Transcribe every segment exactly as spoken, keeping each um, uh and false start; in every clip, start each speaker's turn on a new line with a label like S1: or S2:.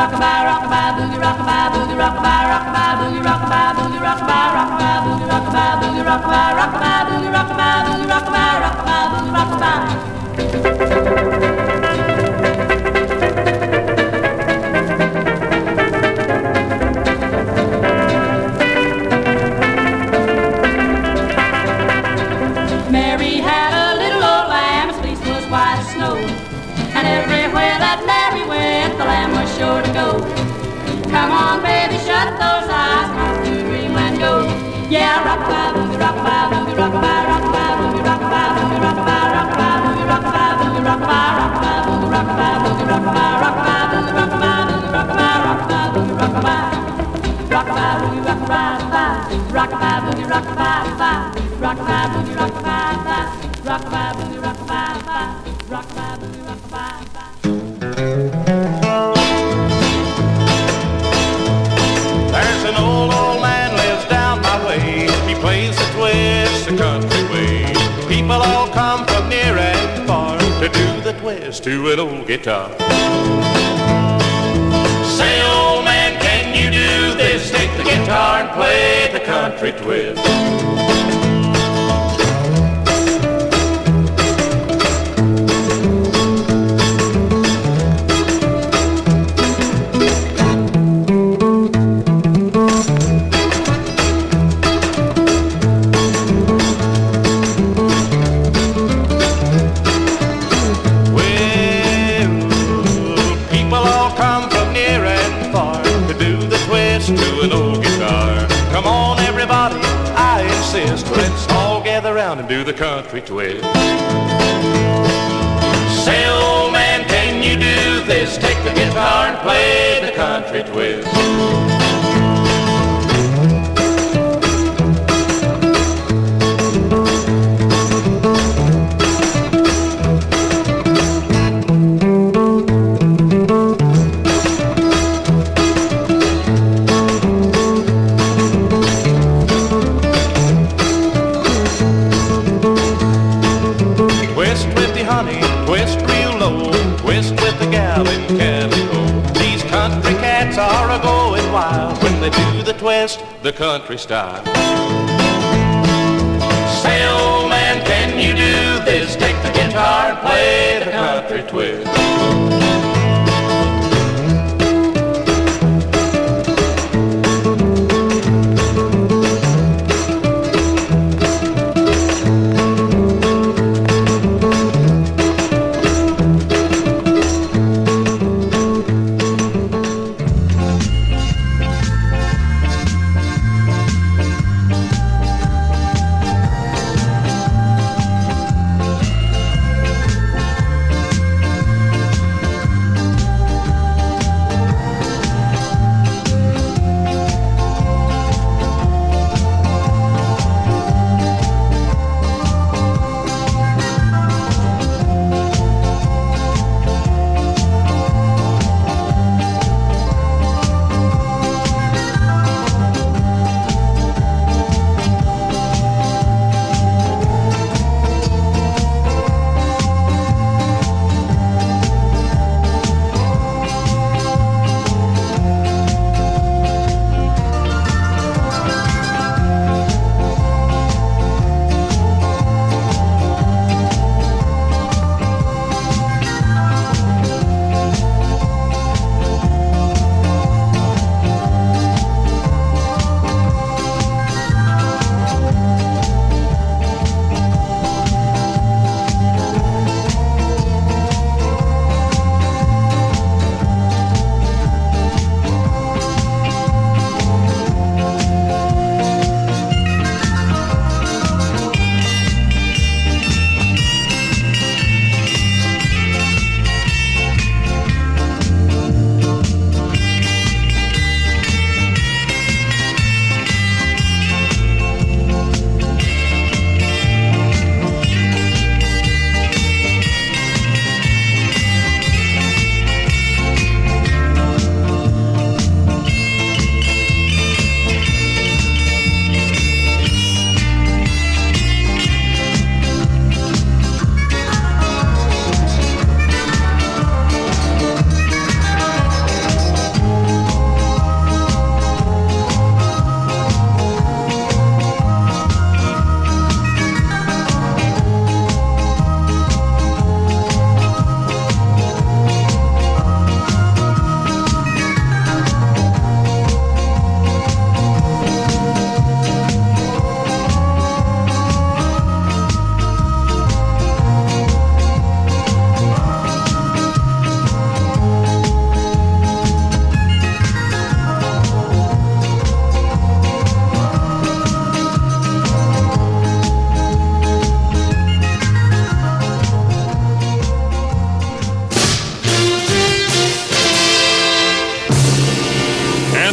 S1: rockabye, rockabye, boogie, rockabye, boogie, rockabye, rockabye, boogie, rockabye, boogie, rockabye, rockabye, boogie, rockabye, boogie, rockabye, rockabye, boogie, rockabye, boogie, rockabye, rockabye, boogie, rockabye. Mary had a little old lamb, its fleece was white as snow, and everywhere that Mary went, the lamb was sure to go. Come on, baby, shut those eyes, my blue dream and go. Yeah, rock-a-bye, boogie, rock-a-bye, boogie, rock-a-bye, rock-a-bye, boogie, rock-a-bye, boogie, rock-a-bye, rock-a-bye, boogie, rock-a-bye, boogie, rock-a-bye, rock-a-bye, boogie, rock-a-bye, boogie, rock-a-bye, rock-a-bye, boogie, rock-a-bye, boogie, rock-a-bye, rock-a-bye, boogie, rock-a-bye. Rock-a-bye, boogie, rock-a-bye, rock-a-bye, boogie, rock-a-bye, rock-a-bye, boogie, rock-a-bye, rock-a-bye, boogie, rock-a-bye, rock-a-bye, boogie, rock-a-bye.
S2: There's an old, old man lives down my way. He plays the twist the country way. People all come from near and far to do the twist to an old guitar. Say, old man, can you do this? Take the guitar and play the country twist. To an old guitar. Come on, everybody, I insist. Let's all gather round and do the country twist. Say, old man, can you do this? Take the guitar and play the country twist. Are a-going wild when they do the twist the country style. Say, old man, can you do this? Take the guitar and play the country twist.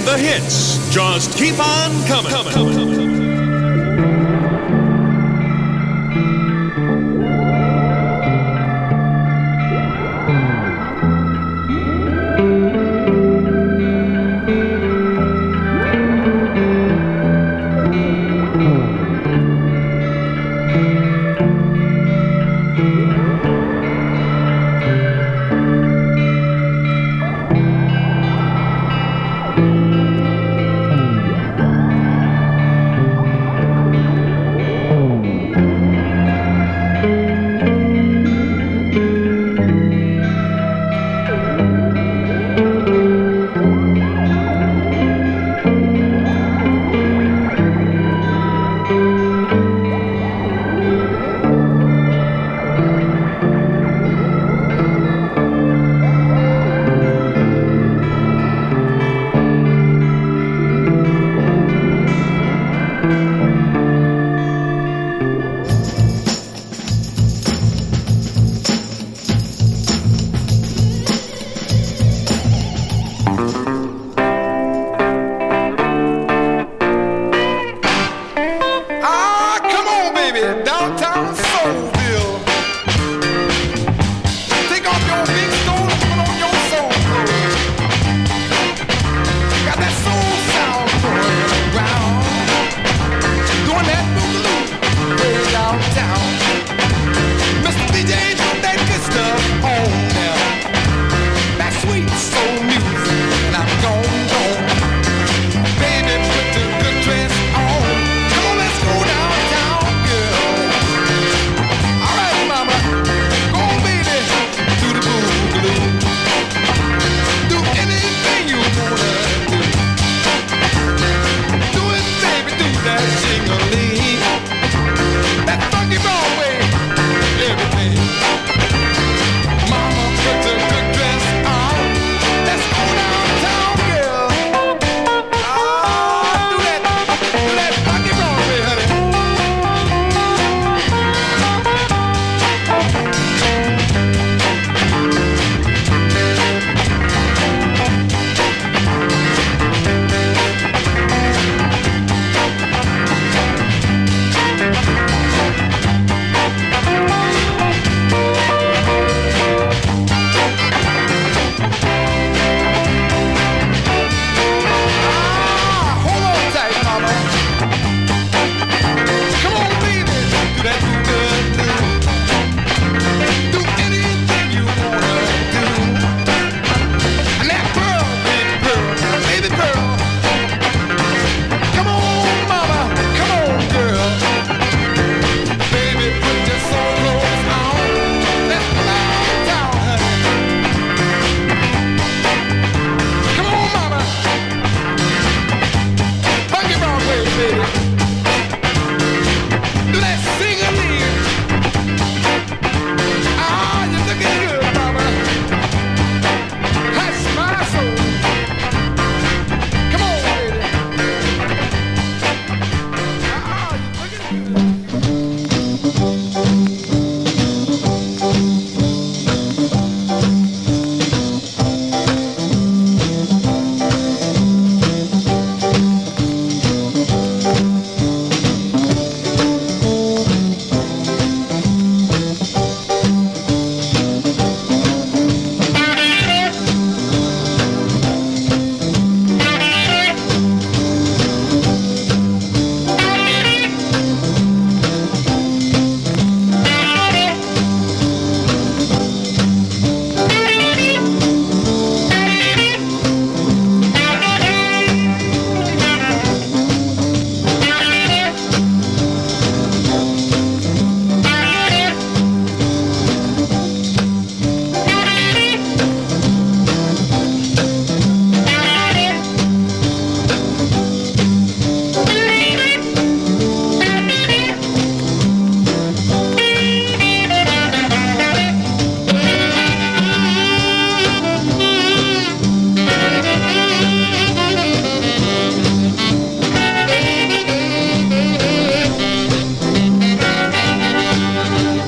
S3: The hits just keep on coming. coming, coming.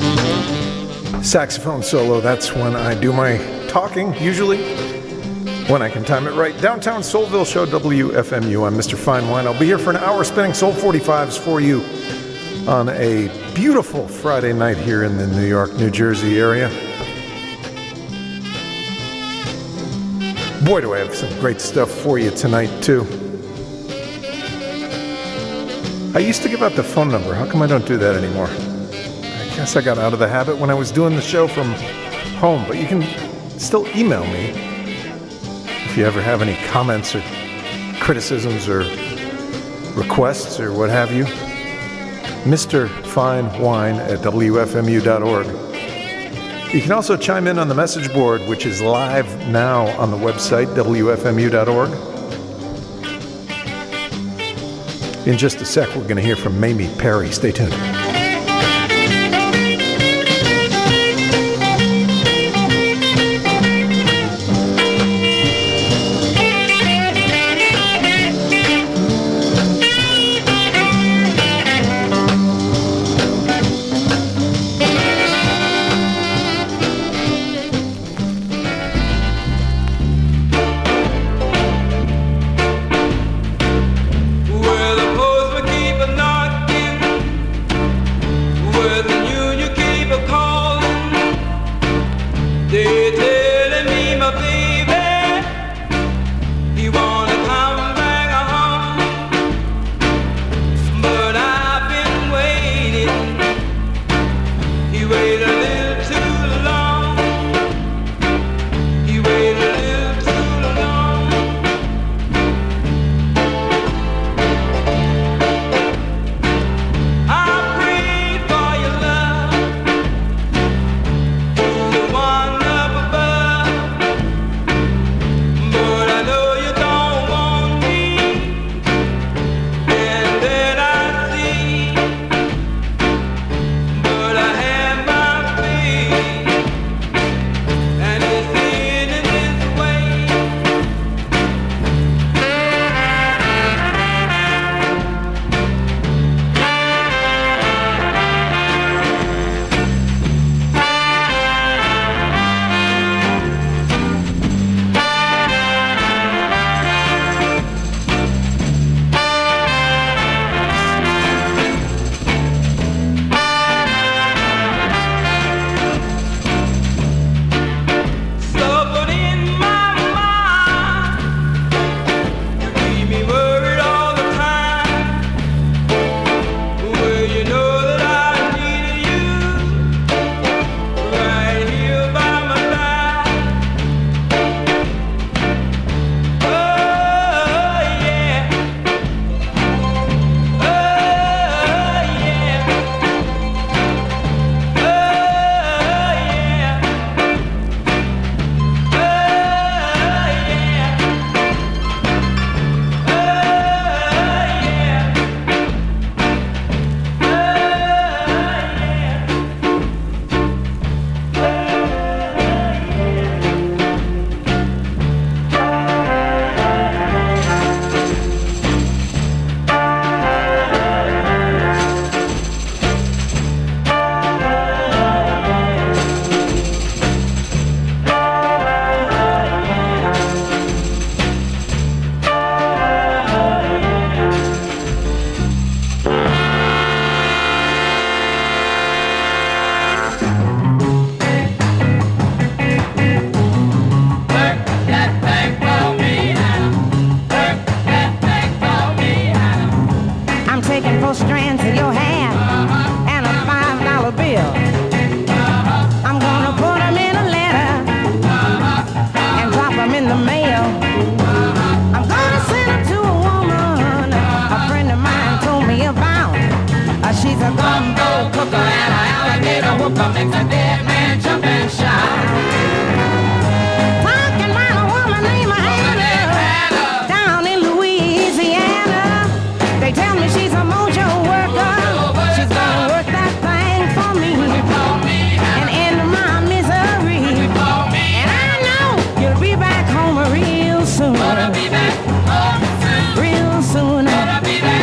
S4: saxophone solo. That's when I do my talking, usually. When I can time it right. Downtown Soulville Show, W F M U. I'm Mister Fine Wine. I'll be here for an hour spinning Soul forty-fives for you on a beautiful Friday night here in the New York, New Jersey area. Boy, do I have some great stuff for you tonight, too. I used to give out the phone number. How come I don't do that anymore? I guess I got out of the habit when I was doing the show from home, but you can still email me if you ever have any comments or criticisms or requests or what have you. Mister Fine Wine at W F M U dot org. You can also chime in on the message board, which is live now on the website, W F M U dot org. In just a sec, we're going to hear from Mamie Perry. Stay tuned.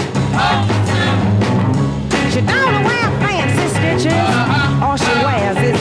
S5: All she wears is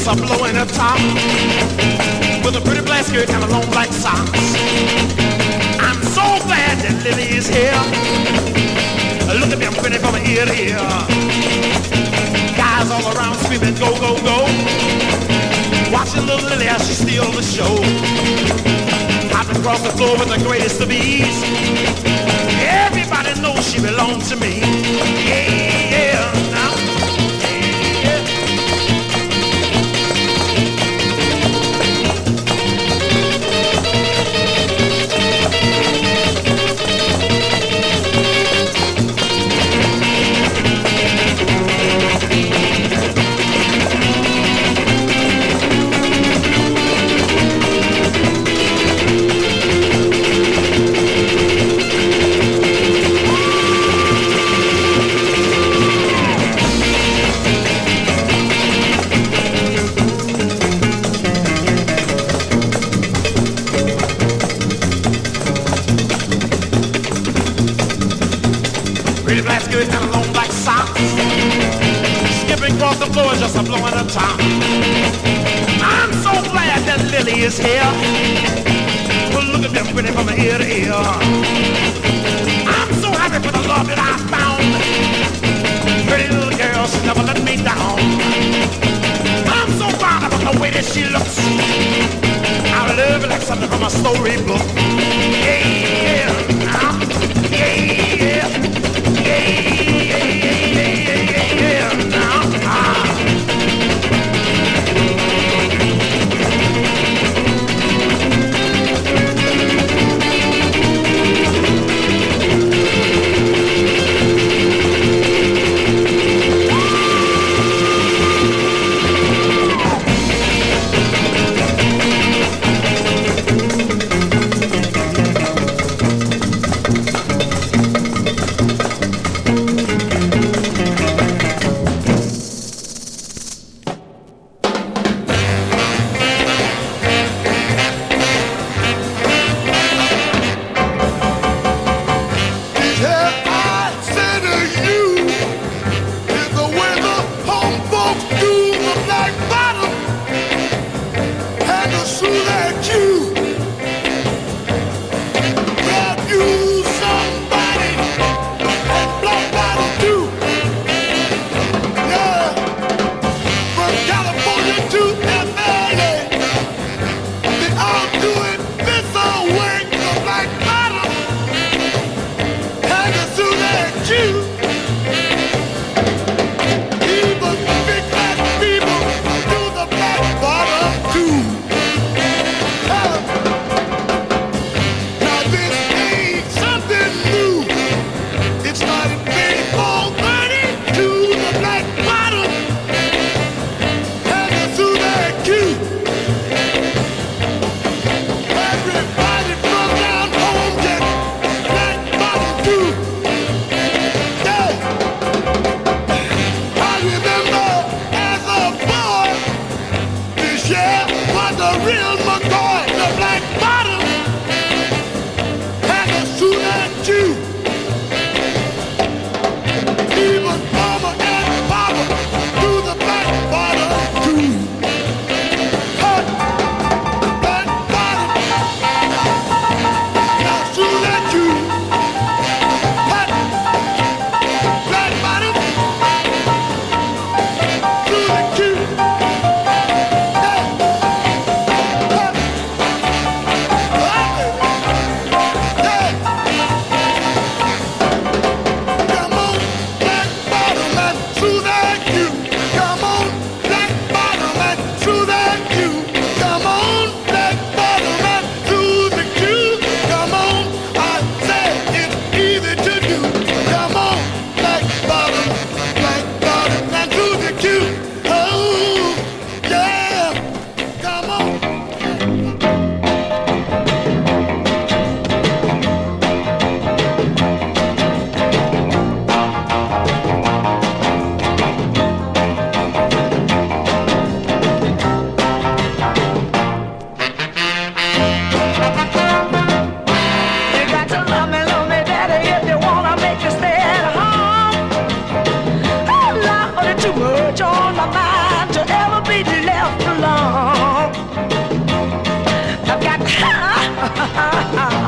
S5: just a blowing her top with a pretty black skirt and a long black socks. I'm so glad that Lily is here. Look at me, I'm grinning from ear to ear. Guys all around screaming, go, go, go. Watching little Lily as she steals the show. Hopping across the floor with the greatest of ease. Everybody knows she belongs to me. Yeah, yeah, now. Across the floor just a blowing her top. I'm so glad that Lily is here. Well, look at me, I'm grinning from ear to ear. I'm so happy for the love that I found. Pretty little girl, she never let me down. I'm so proud of the way that she looks. I love her like something from a storybook. Yeah, yeah, yeah, yeah, yeah, yeah, yeah, yeah, now.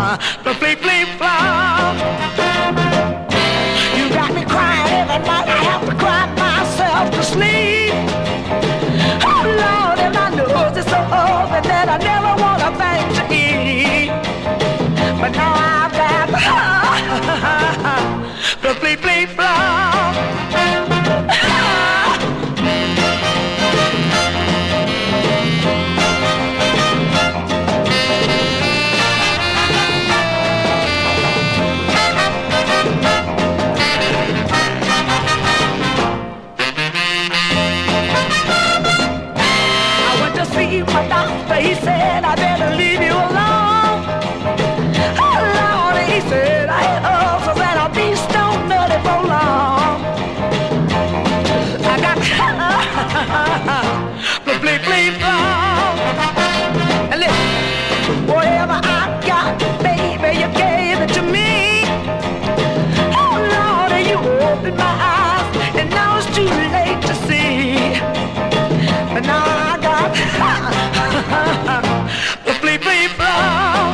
S5: the flip flip flop. You got me crying every night. I have to cry myself to sleep. Oh Lord, and my nose is so open that I never want a thing to eat. But now I've got the flip flip flop. My doctor, he said I better leave you alone. Oh Lord, he said I had ulcers and I'll be stone nutty for long. I got the flip flip flop. And listen, whatever I got, baby, you gave it to me. Oh Lord, and you opened my eyes, and now it's too late to see. But now I got the flip flip flop.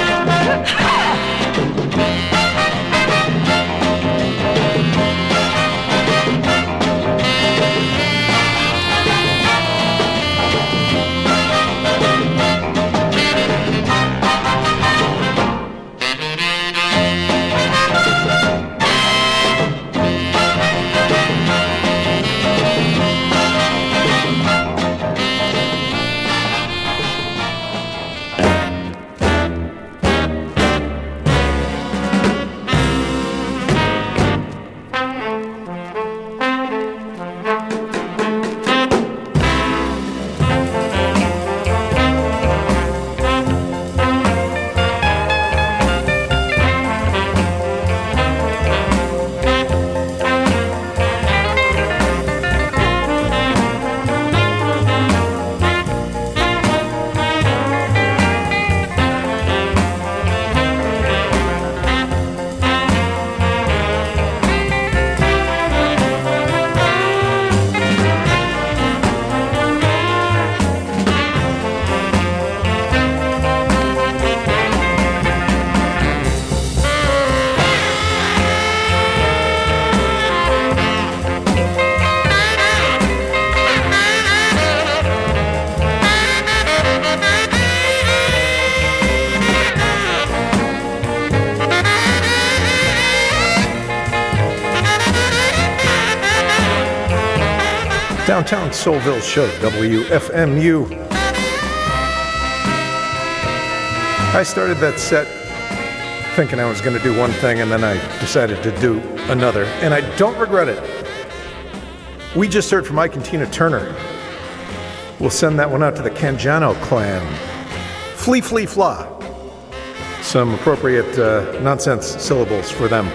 S4: Downtown Soulville Show, W F M U. I started that set thinking I was going to do one thing, and then I decided to do another, and I don't regret it. We just heard from Ike and Tina Turner. We'll send that one out to the Canjano clan. Flea Flea Fla. Some appropriate uh, nonsense syllables for them.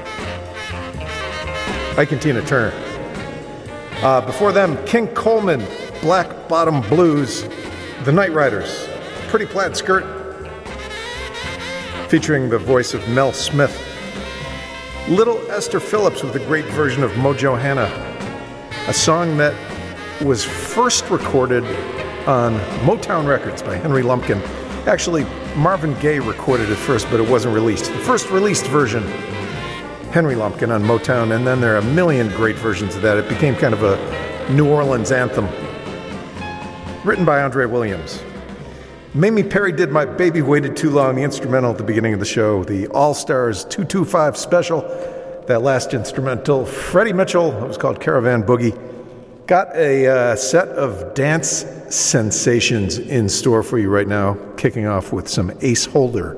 S4: Ike and Tina Turner. Uh, before them, King Coleman, Black Bottom Blues, The Night Riders, Pretty Plaid Skirt, featuring the voice of Mel Smith. Little Esther Phillips with a great version of Mojo Hannah, a song that was first recorded on Motown Records by Henry Lumpkin. Actually, Marvin Gaye recorded it first, but it wasn't released. The first released version, Henry Lumpkin on Motown, and then there are a million great versions of that. It became kind of a New Orleans anthem. Written by Andre Williams. Mamie Perry did My Baby Waited Too Long, the instrumental at the beginning of the show. The All-Stars two two five special, that last instrumental. Freddie Mitchell, it was called Caravan Boogie. Got a uh, set of dance sensations in store for you right now, kicking off with some Ace Holder.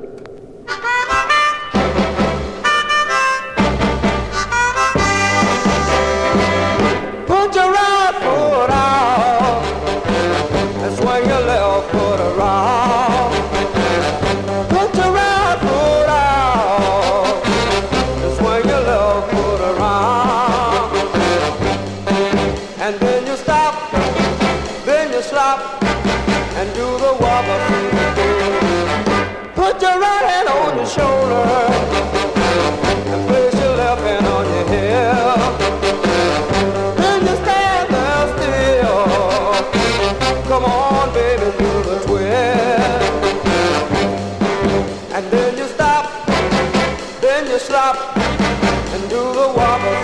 S6: And then you slop and do the wobble.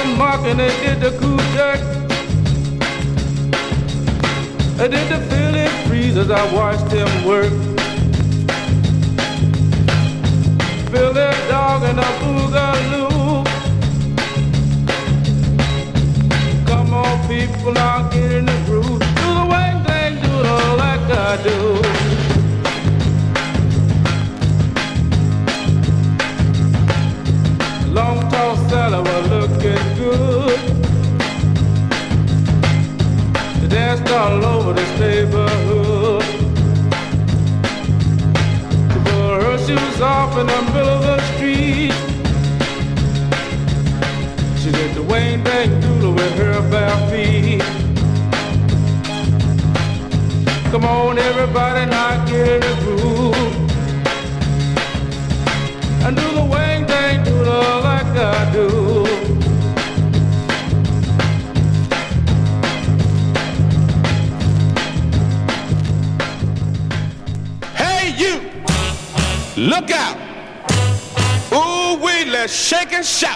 S7: the muck and they did the cool jack. They did the Philly freeze as I watched them work. Philly dog and a boogaloo. Come on, people, now get in the groove. Do the wang thing, do it all like I do. Long tall Sally was looking good. They danced all over this neighborhood. She put her shoes off in the middle of the street. She did the Wayne Dang Doodle with her bare feet. Come on, everybody, now get in the groove. And do the Wayne Dang Doodle like I do.
S5: Hey, you! Look out! Ooh, we let's shake and shout.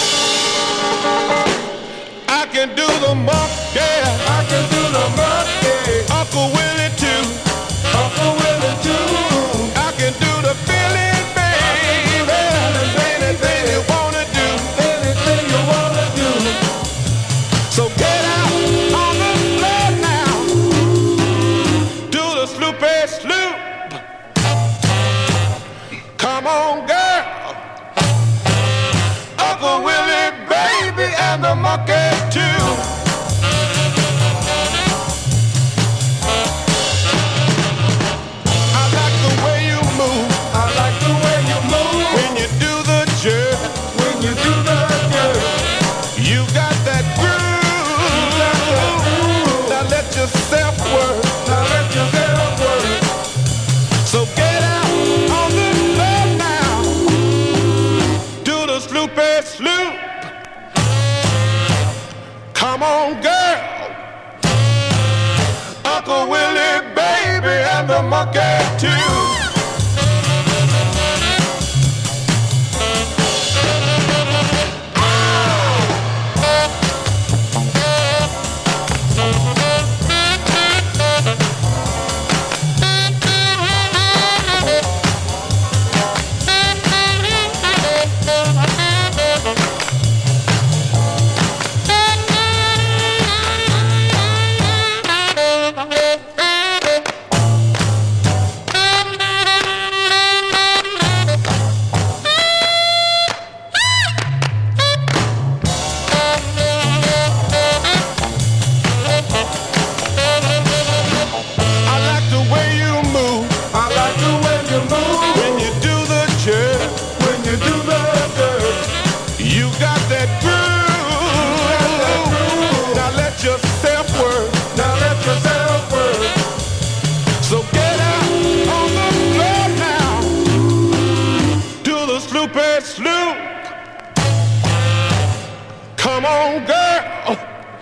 S5: I can do the monkey. I can do the monkey. Uncle Willie too. Uncle Willie too. I can do the Philly. Anything you wanna do, anything you wanna do. So get out on the floor now. Do the sloopy sloop. Come on, girl. Uncle Willie, baby, and the monkey too. I like the way you move. I like the way you move. When you do the jerk, when you do the jerk, you got that groove. You got that groove. Now let yourself work. Now let yourself work. So get out on the floor now. Do the sloopy sloop. Come on, girl. Uncle Willie, baby, and the monkey too. Come on, girl.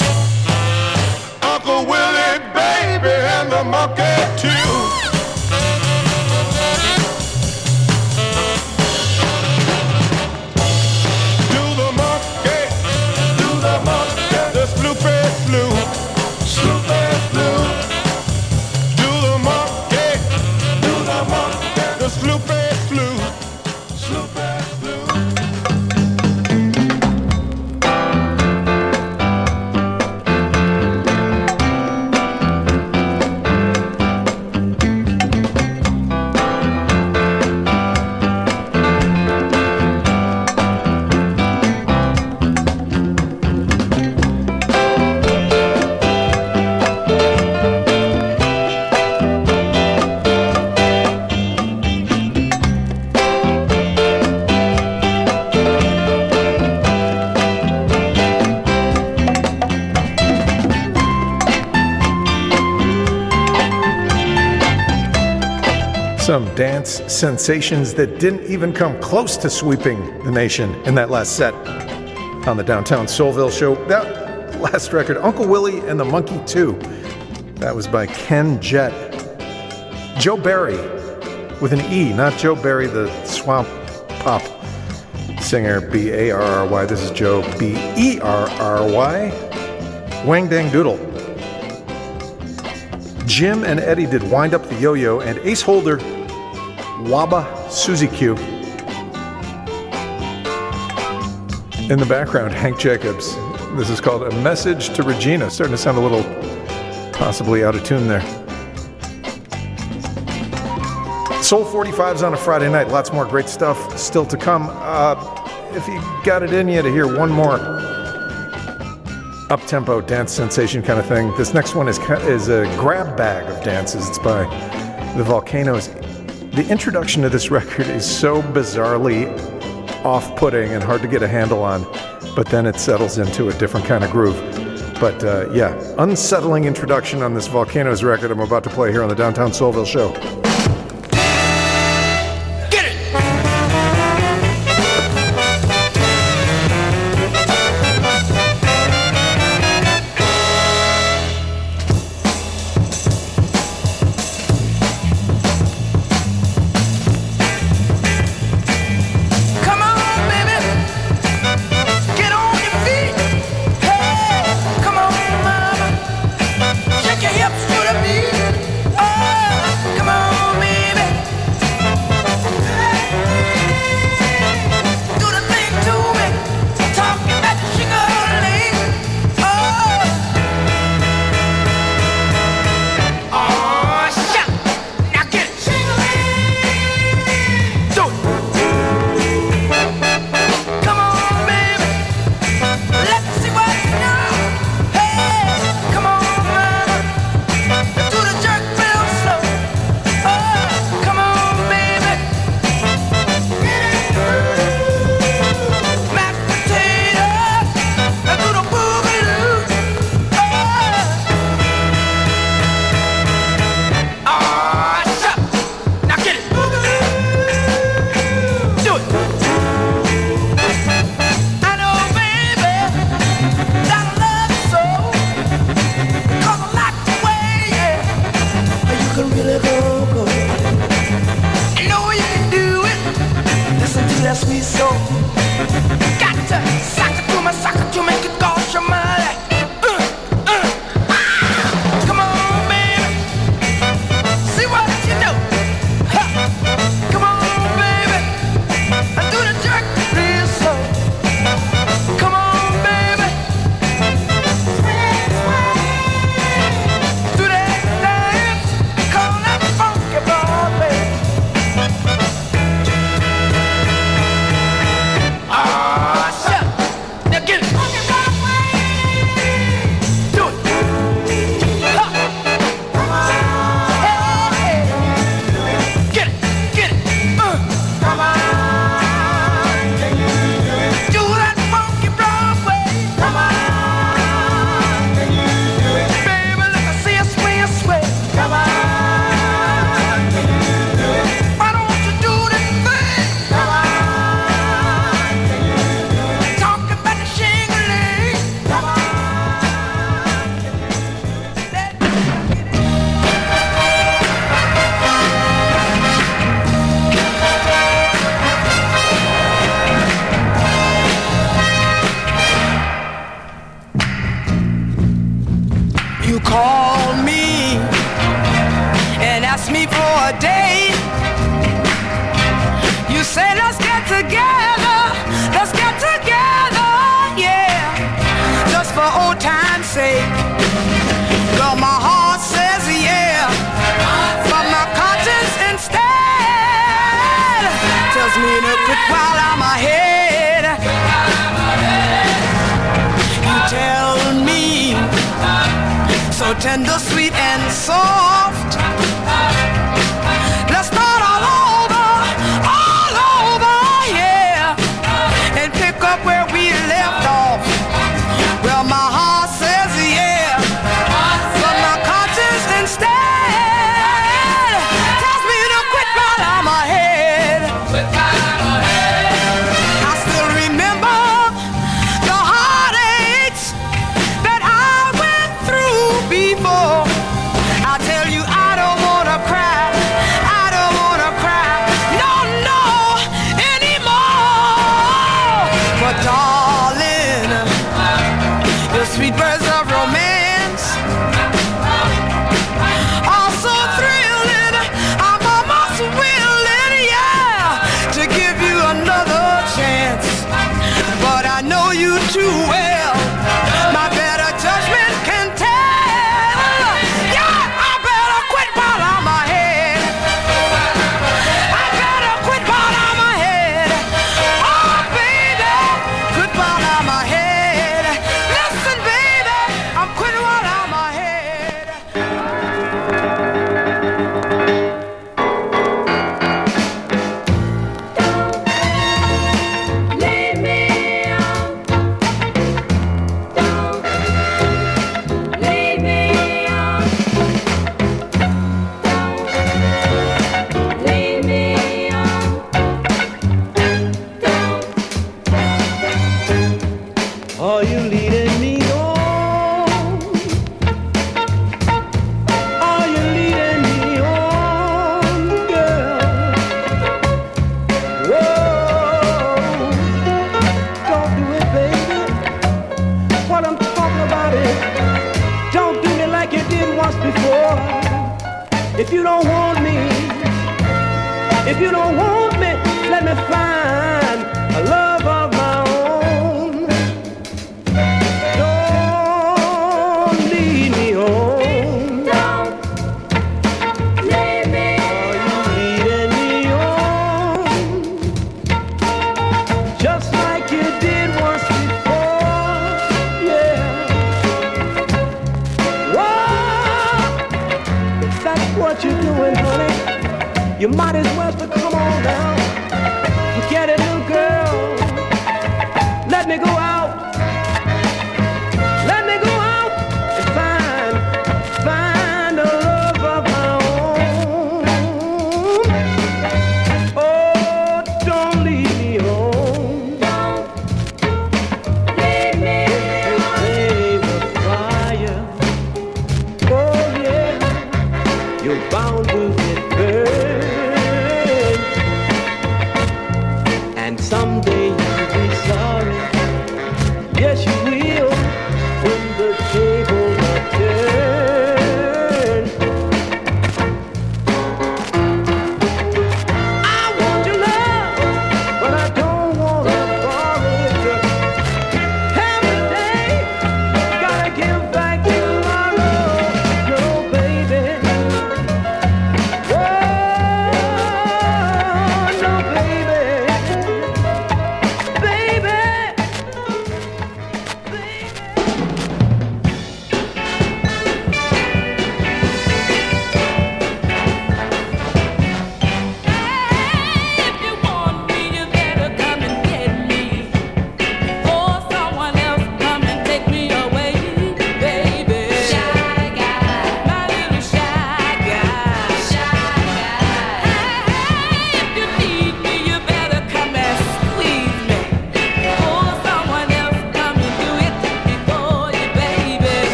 S5: Uncle Willie, baby, and the monkey too. Do the monkey, do the monkey, the sloopy sloop, sloopy sloop. Do the monkey, do the monkey, the sloopy sloop, sloopy sloop.
S4: Some dance sensations that didn't even come close to sweeping the nation in that last set on the Downtown Soulville show. That last record, Uncle Willie and the Monkey two, that was by Ken Jett. Joe Barry with an E, not Joe Barry the swamp pop singer B A R R Y. This is Joe B E R R Y. Wang Dang Doodle. Jim and Eddie did Wind Up the Yo-Yo, and Ace Holder, Waba Suzy Q. In the background, Hank Jacobs. This is called A Message to Regina. Starting to sound a little possibly out of tune there. Soul forty-fives on a Friday night. Lots more great stuff still to come. Uh, if you got it in you to hear one more up-tempo dance sensation kind of thing, this next one is is a grab bag of dances. It's by the Volcanoes. The introduction to this record is so bizarrely off-putting and hard to get a handle on, but then it settles into a different kind of groove. But uh, yeah, unsettling introduction on this Volcanoes record I'm about to play here on the Downtown Soulville Show.
S6: Tender, sweet, and soft. Let's start all over, all over, yeah, and pick up where we left off. Well, my heart says yeah, but my conscience instead tells me to quit while I'm ahead. I still remember the heartaches that I went through before. I tell you, I don't wanna cry.
S8: If you don't want me, if you don't want me, let me find a love of my own. Don't leave me home.
S1: Don't leave me.
S8: Are you leading me on? Just like you did once before, yeah. Whoa, if that's what you're doing, honey, you might as well to come on down. Forget it, little girl. Let me go out. Let me go out and find, find a love of my own. Oh, don't leave me home.
S1: Leave me.
S8: Save the fire. Oh yeah, you're bound to get burned, and someday you'll be sorry. Yes, you will when the tables are turned. I want your love, but I don't want to borrow it. Every day, gotta give back tomorrow, no baby. Whoa,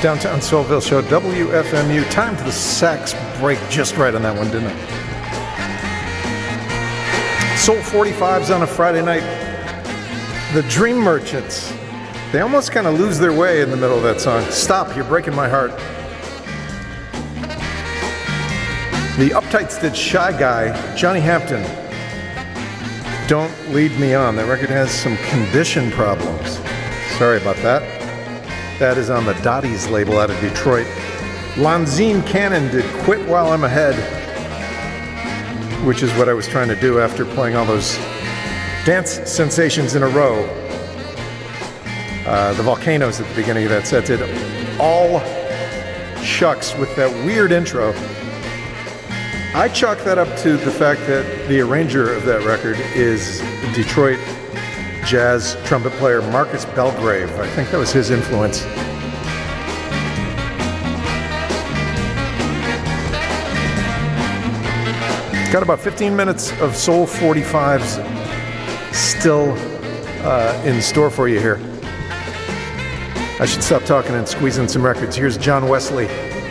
S4: Downtown Soulville Show, W F M U. Time for the sax break just right on that one, didn't it? Soul forty-fives on a Friday night. The Dream Merchants. They almost kind of lose their way in the middle of that song. Stop, you're breaking my heart. The Uptights did Shy Guy, Johnny Hampton. Don't Lead Me On. That record has some condition problems. Sorry about that. That is on the Dottie's label out of Detroit. Lonzine Cannon did Quit While I'm Ahead, which is what I was trying to do after playing all those dance sensations in a row. Uh, the Volcanoes at the beginning of that set did All Shucks with that weird intro. I chalk that up to the fact that the arranger of that record is Detroit jazz trumpet player Marcus Belgrave. I think that was his influence. Got about fifteen minutes of Soul forty-fives still uh, in store for you here. I should stop talking and squeeze in some records. Here's John Wesley.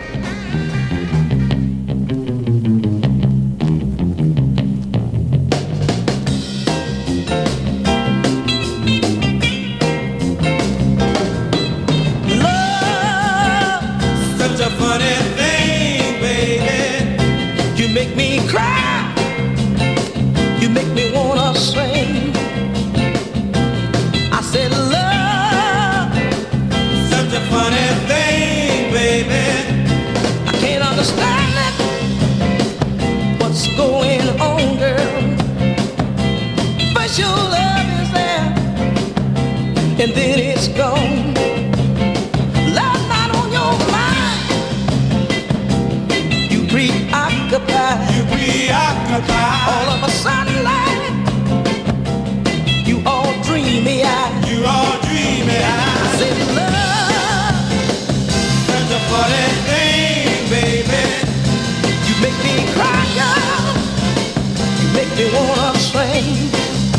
S6: All of a sudden, like, you all dreamy eyed. You all dreamy eyed. I said, love, such a funny thing, baby. You make me cry, girl. You make me wanna sing.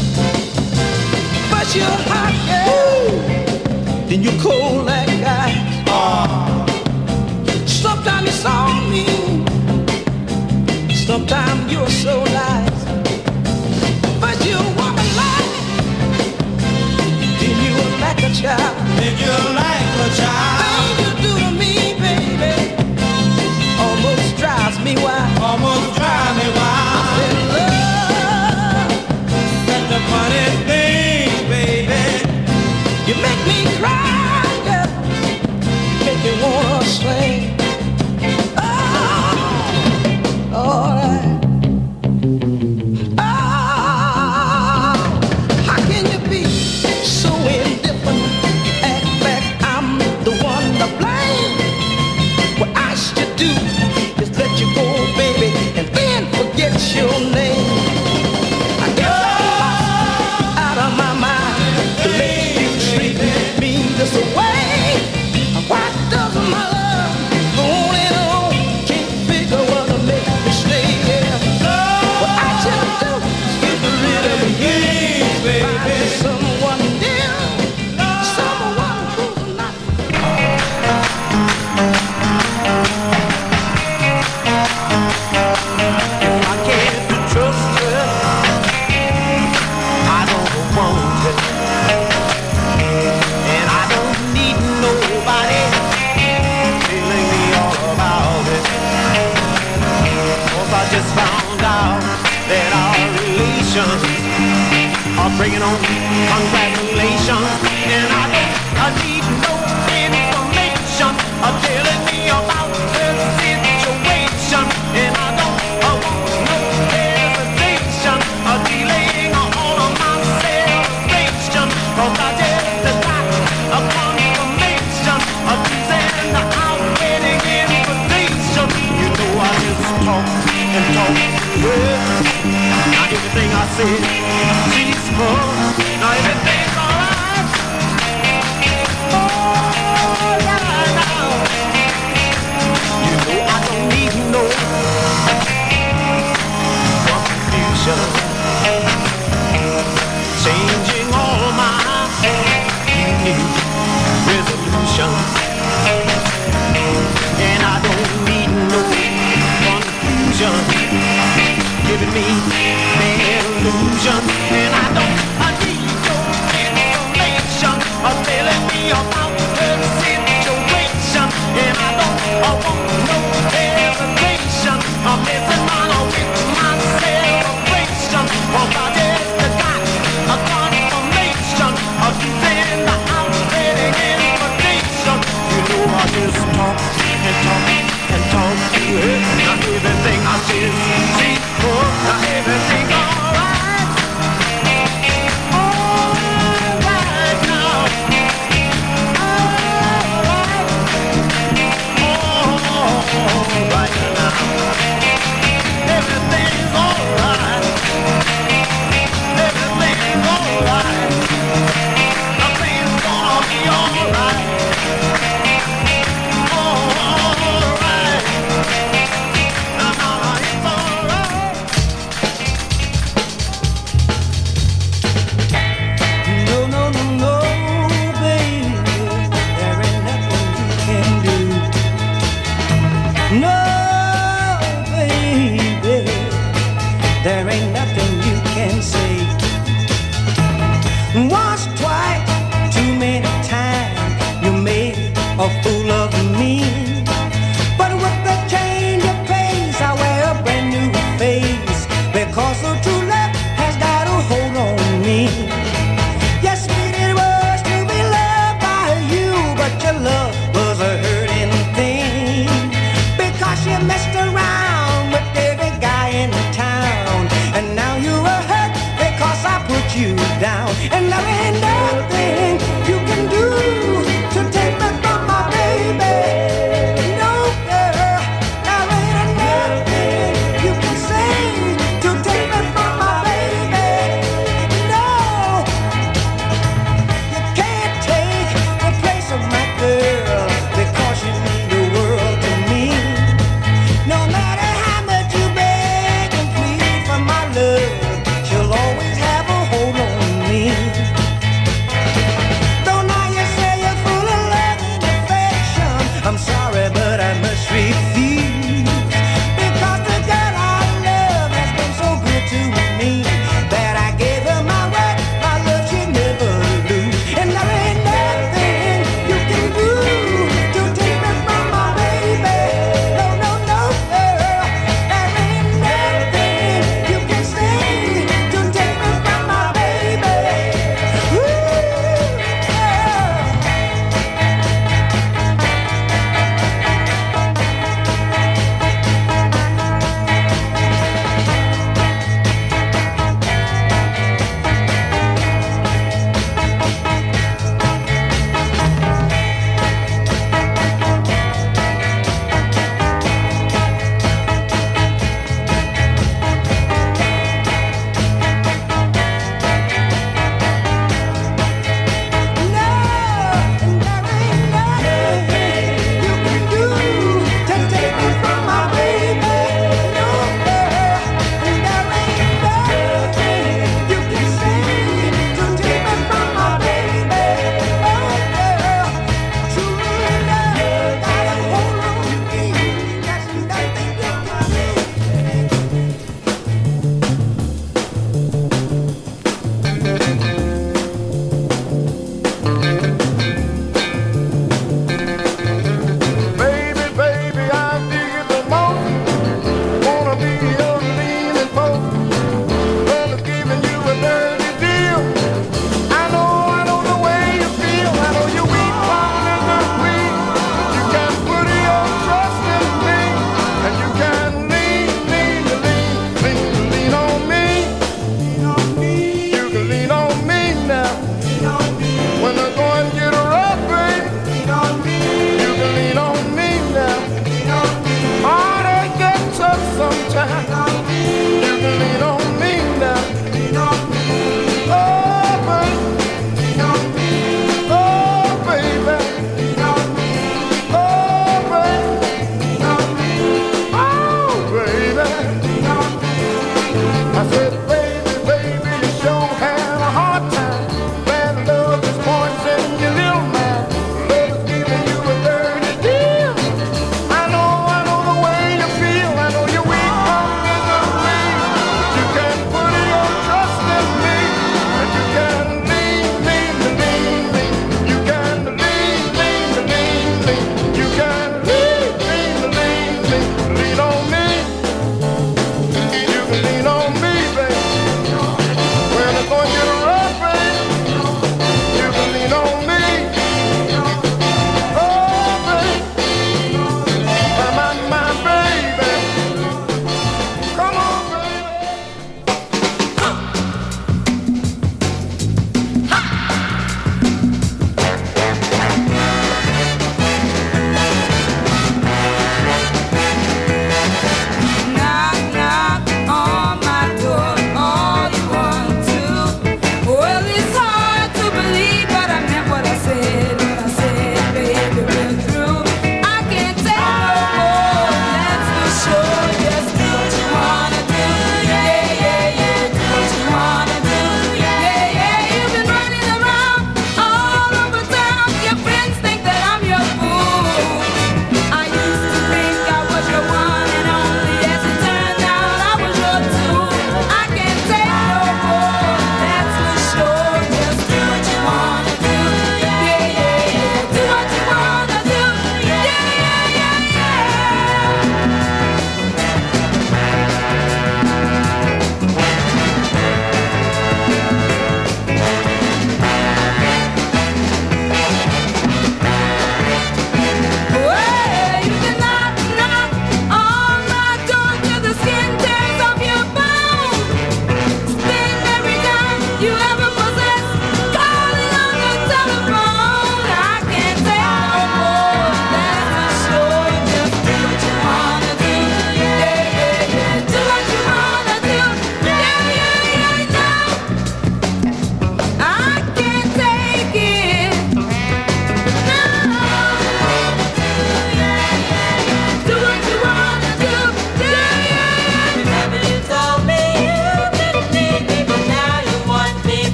S6: But you're hot, girl. Then you're cold like ice. Oh. Sometimes you saw me. Sometimes you're so nice, but you walk a line. Then you're like a child. Then you're like a child. Things you do to me, baby, almost drives me wild. Almost drives me wild. I said, love, such a funny thing, baby. You make me cry, girl. You make me wanna sing. All right. Ah, how can you be so indifferent? Act like I'm the one to blame. What I should do is let you go, baby, and then forget your name. I guess I'm out of my mind to let you treat me this way. Why doesn't my love go on and on? Can't figure what to make.
S5: Are bringing on congratulations, and I don't I need no information or telling me about the situation, and I don't I want no hesitation or delaying all of my celebration, cause I just got a confirmation of using our wedding invitation. You know I just talk and talk, yeah. Now everything I said, she's full. Now everything's alright. Oh, yeah, now. You know I don't need no confusion. Changing all my new resolutions. giving me the illusion, and I don't I need your information, or telling me about the situation, and I don't I want no hesitation, I'm messing on with my celebration, for I just got a confirmation of using the outstanding invitation. You know I just talk and talk and talk to her. Now everything I see, see, oh, now everything alright.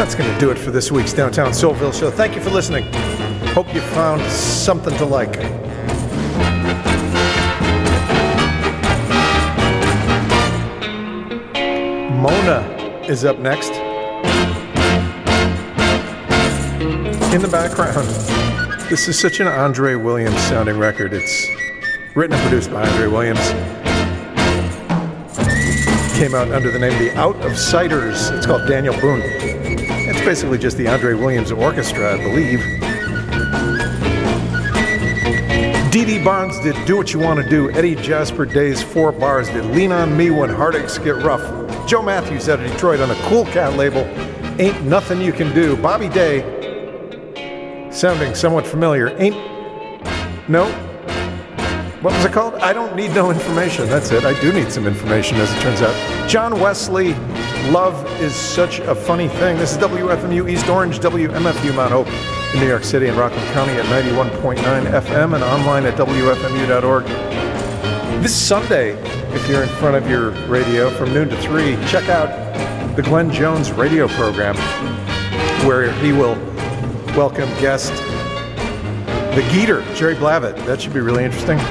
S4: That's going to do it for this week's Downtown Soulville show. Thank you for listening. Hope you found something to like. Mona is up next. In the background, this is such an Andre Williams sounding record. It's written and produced by Andre Williams. Came out under the name The Out of Sighters. It's called Daniel Boone. It's basically just the Andre Williams Orchestra, I believe. Dee Dee Barnes did Do What You Want to Do. Eddie Jasper Day's Four Bars did Lean On Me When Heartaches Get Rough. Joe Matthews out of Detroit on the Cool Cat label. Ain't Nothing You Can Do. Bobby Day, sounding somewhat familiar. Ain't... No? What was it called? I Don't Need No Information. That's it. I do need some information, as it turns out. John Wesley, Love Is Such a Funny Thing. This is W F M U East Orange, W M F U Mount Hope in New York City and Rockland County at ninety-one point nine F M and online at W F M U dot org. This Sunday, if you're in front of your radio from noon to three, check out the Glenn Jones radio program, where he will welcome guest the Geeter, Jerry Blavitt. That should be really interesting.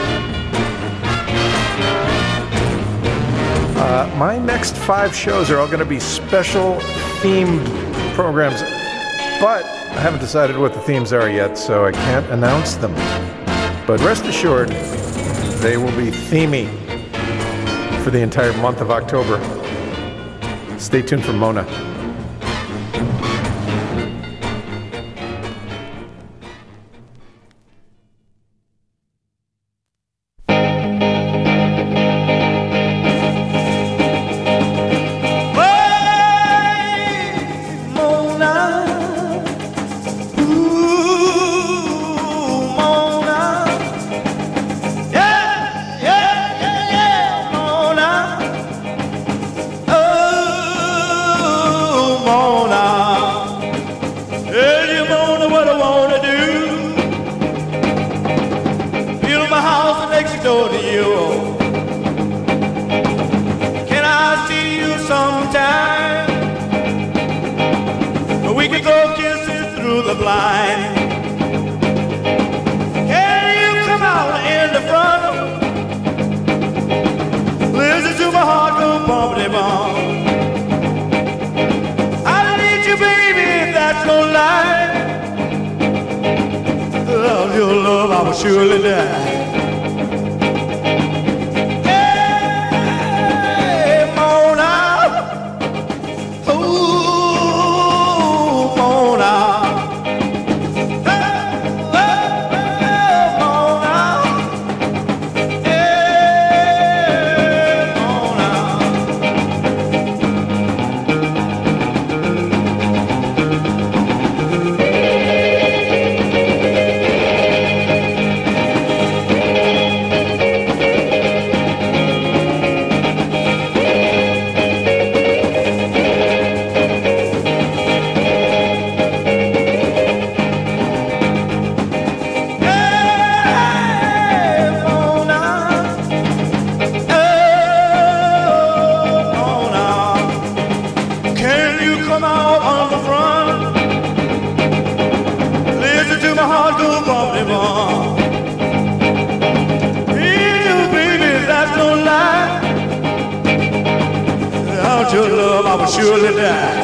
S4: Uh, my next five shows are all going to be special themed programs, but I haven't decided what the themes are yet, so I can't announce them. But rest assured, they will be themey for the entire month of October. Stay tuned for Mona.
S5: Surely die. Surely die.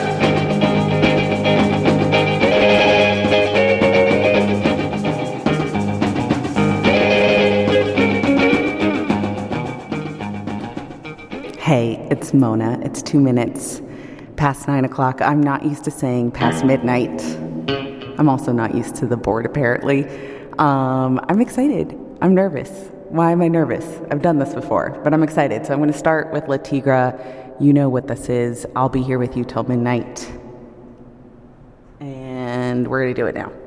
S9: Hey, it's Mona. It's two minutes past nine o'clock. I'm not used to saying past midnight. I'm also not used to the board, apparently. Um, I'm excited. I'm nervous. Why am I nervous? I've done this before, but I'm excited. So I'm going to start with La Tigra. You know what this is. I'll be here with you till midnight. And we're going to do it now.